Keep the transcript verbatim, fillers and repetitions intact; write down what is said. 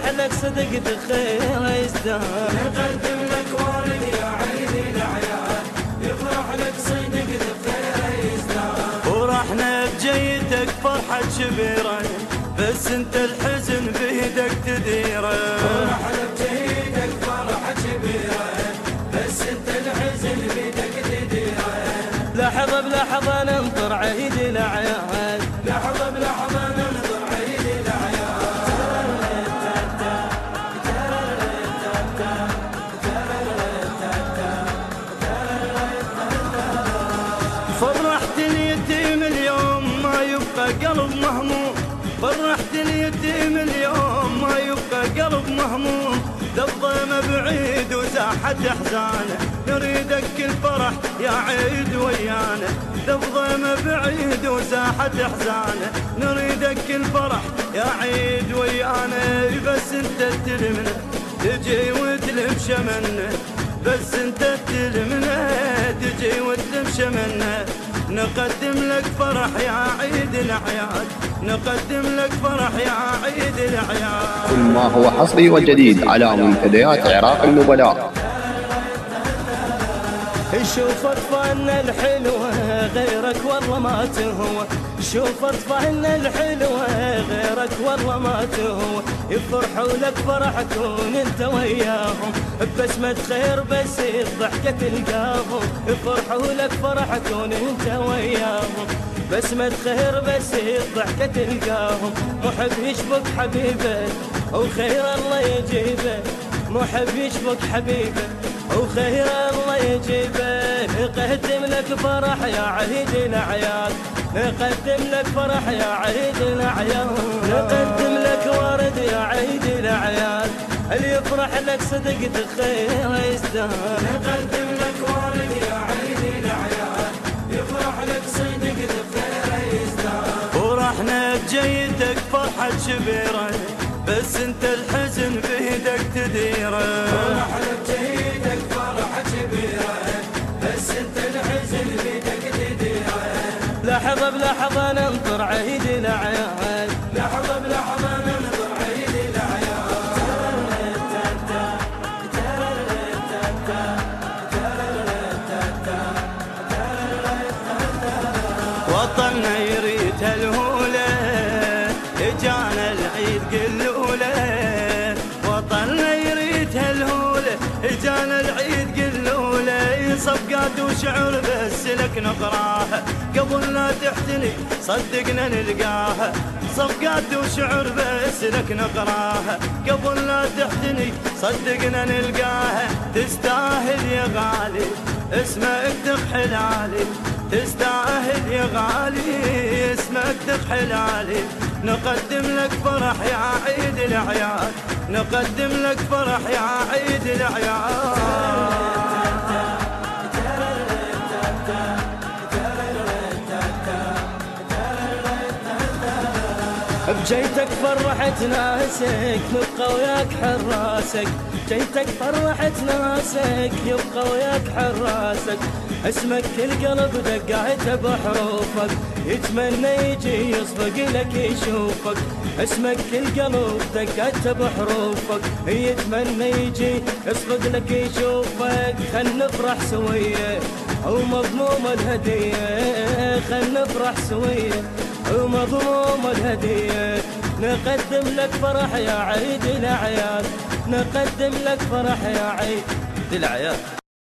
لك صدق بخير يزداد. نقدم لك ورد يا عيد الأعياد، يفرح لك صدق بخير يزداد. ورحنا بجيتك فرحة كبيرة، بس انت الحزن بيدك تديره. ورحنا بجيتك فرحة كبيرة، بس انت الحزن بيدك تديره. لحظة بلحظة ننطر عيد الأعياد، لحظة بلحظة ننطر عيد الأعياد. فرحت اليتيم اليوم ما يبقى قلب مهموم، فرحت اليتيم اليوم ما يبقى قلب مهموم. للضيمة بعيد وزاحت احزانه، نريدك الفرح يا عيد ويانا. للضيمة بعيد وزاحت احزانه، نريدك الفرح يا عيد ويانا. بس انت تلمنا تجي وتلم شمنا، بس انت تلمنا تجي وتلم شمنا. نقدم لك فرح يا عيد الأعياد، نقدم لك فرح يا عيد الأعياد. كل ما هو حصري وجديد على منتديات عراق النبلاء. شوف اطفالنا الحلوة غيرك والله ما تهوى، شوف اطفالنا الحلوة غيرك والله ما تهوى. يفرحوا لك فرح كون انت وياهم، ببسمة خير بس الضحكة تلقاهم. يفرحوا لك فرح كون انت وياهم، بسمة خير بس الضحكة تلقاهم. محب يشبك حبيبه وخير الله يجيبه، محب يشبك حبيبه وخير الله يجيبه. نقدم لك فرح يا عيد الأعياد، نقدم لك فرح يا عيد الأعياد. نقدم لك ورد يا عيد الأعياد، اللي يفرح لك صدق بخير يزداد. نقدم لك ورد يا عيد الأعياد، يفرح لك صدق بخير يزداد. ورحنا بجيتك فرحة كبيرة، بس انت الحزن بيدك تديره. ورحنا بجيتك فرحة كبيرة، بس انت الحزن بيدك تديره. لحظة بلحظة ننطر عيد الأعياد، لحظة بلحظة ننطر عيد الأعياد. وطننا يريد هالهولة، اجانا العيد قلولة. وطننا يريد هالهولة، اجانا العيد قلولة. صفقات وشعر بس لك نقراها، قبل لا تحتني صدقنا نلقاها. صفقات وشعر بس لك نقراها، قبل لا تحتني صدقنا نلقاها. تستاهل يا غالي اسمك تخحل علي، تستاهل يا غالي اسمك تخحل علي. نقدم لك فرح يا عيد الأعياد، نقدم لك فرح يا عيد الأعياد. بجيتك فرحت ناسك نبقى وياك حراسك، جيتك فرحت ناسك يبقى وياك حراسك. اسمك كل قلب دقعته بحروفك، يتمنى يجي يصفق لك يشوفك. اسمك كل قلب دقعته بحروفك، يتمنى يجي يصفق لك يشوفك. خل نفرح سوية ومضموم الهدية، خل نفرح سوية ومضموم الهدية. نقدم لك فرح يا عيد الأعياد، نقدم لك فرح يا عيد الأعياد.